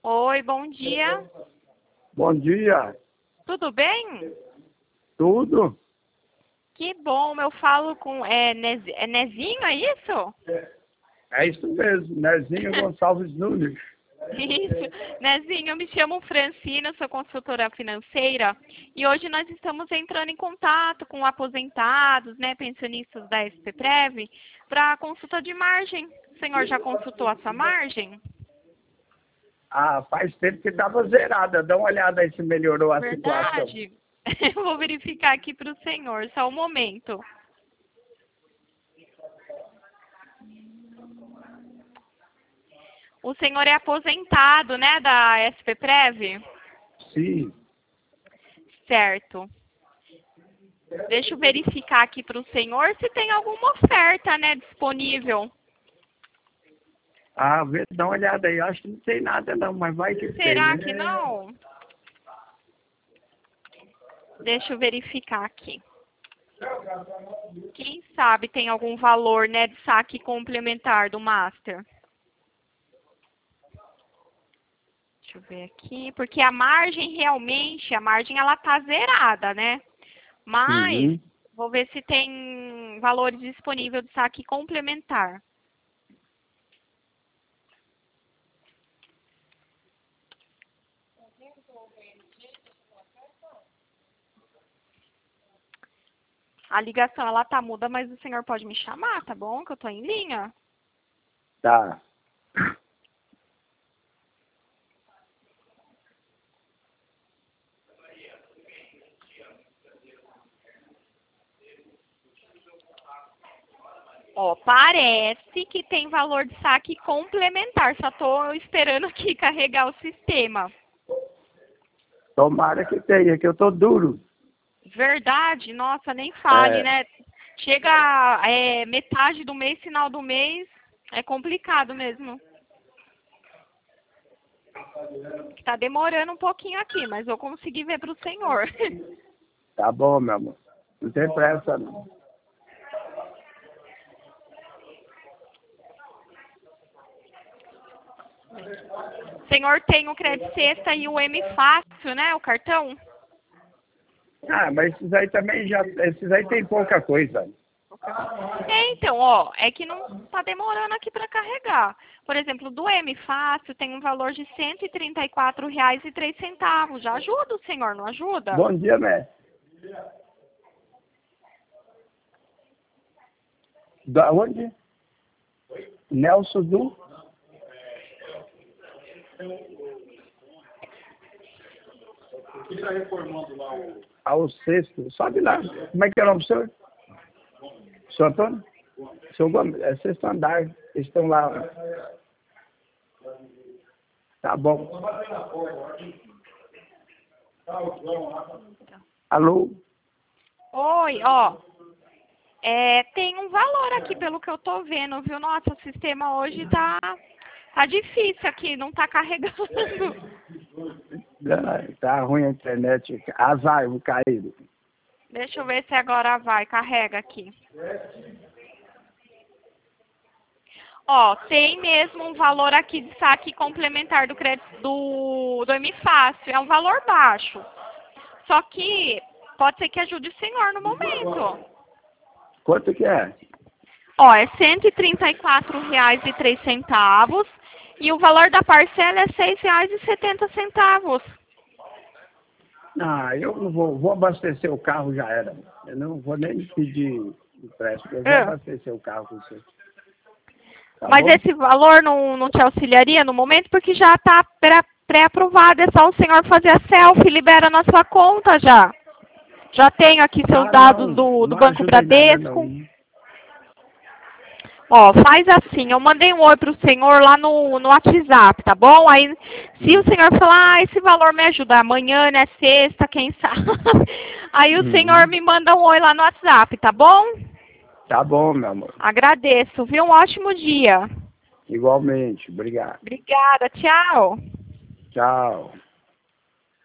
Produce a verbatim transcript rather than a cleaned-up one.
Oi, bom dia. Bom dia. Tudo bem? Tudo? Que bom, eu falo com... É, Nez, é Nezinho, é isso? É isso mesmo, Nezinho Gonçalves Nunes. Isso. Nezinho, eu me chamo Francina, sou consultora financeira e hoje nós estamos entrando em contato com aposentados, né, pensionistas da SPPrev, para consulta de margem. O senhor já consultou a sua margem? Ah, faz tempo que estava zerada. Dá uma olhada aí se melhorou a situação. Verdade. Eu vou verificar aqui para o senhor, só um momento. O senhor é aposentado, né, da SPPrev? Sim. Certo. Deixa eu verificar aqui para o senhor se tem alguma oferta, né, disponível. Ah, vê, dá uma olhada aí. Acho que não tem nada não, mas vai que tem, Será né? que não? Deixa eu verificar aqui. Quem sabe tem algum valor, né, de saque complementar do Master. Deixa eu ver aqui, porque a margem realmente, a margem ela tá zerada, né? Mas Uhum. vou ver se tem valores disponíveis de saque complementar. A ligação ela tá muda, mas o senhor pode me chamar, tá bom? Que eu tô em linha. Tá. Ó, parece que tem valor de saque complementar. Só tô esperando aqui carregar o sistema. Tomara que tenha, que eu tô duro. Verdade? Nossa, nem fale, É, né? Chega é, metade do mês, final do mês, é complicado mesmo. Tá demorando um pouquinho aqui, mas eu consegui ver pro senhor. tá bom, meu amor. Não tem pressa não. O senhor tem o Crédito Sexta e o M Fácil, né? O cartão? Ah, mas esses aí também já. Esses aí tem pouca coisa. É, então, ó, é que não tá demorando aqui para carregar. Por exemplo, do M Fácil tem um valor de cento e trinta e quatro reais e três centavos. Já ajuda o senhor, não ajuda? Bom dia, mestre. Da onde? Nelson do? Ele está reformando lá o... Ao sexto. Sobe lá. Como é que é o nome do senhor? Senhor Antônio? Senhor Gomes, é sexto andar. Eles estão lá. Tá bom. Alô? Oi, ó. É, tem um valor aqui pelo que eu tô vendo, viu? Nossa, o sistema hoje tá, tá difícil aqui, não tá carregando. Ah, tá ruim a internet. Azar, vou cair. Deixa eu ver se agora vai, carrega aqui. Ó, tem mesmo um valor aqui de saque complementar do crédito do, do M Fácil. É um valor baixo. Só que pode ser que ajude o senhor no momento. Quanto que é? Ó, é cento e trinta e quatro reais e três centavos e o valor da parcela é seis reais e setenta centavos. Ah, eu não vou, vou abastecer o carro, já era. Eu não vou nem pedir empréstimo, eu vou É. abastecer o carro com você. Tá Mas bom? esse valor não, não te auxiliaria no momento porque já está pré-aprovado. É só o senhor fazer a selfie, libera na sua conta já. Já tenho aqui seus Ah, dados não, do, do não Banco ajuda em nada, Bradesco. não. Ó, faz assim, eu mandei um oi pro senhor lá no, no WhatsApp, tá bom? Aí, se o Hum. senhor falar, ah, esse valor me ajuda, amanhã, né, sexta, quem sabe? Aí o senhor Uhum. me manda um oi lá no WhatsApp, tá bom? Tá bom, meu amor. Agradeço, viu? Um ótimo dia. Igualmente, obrigado. Obrigada, tchau. Tchau.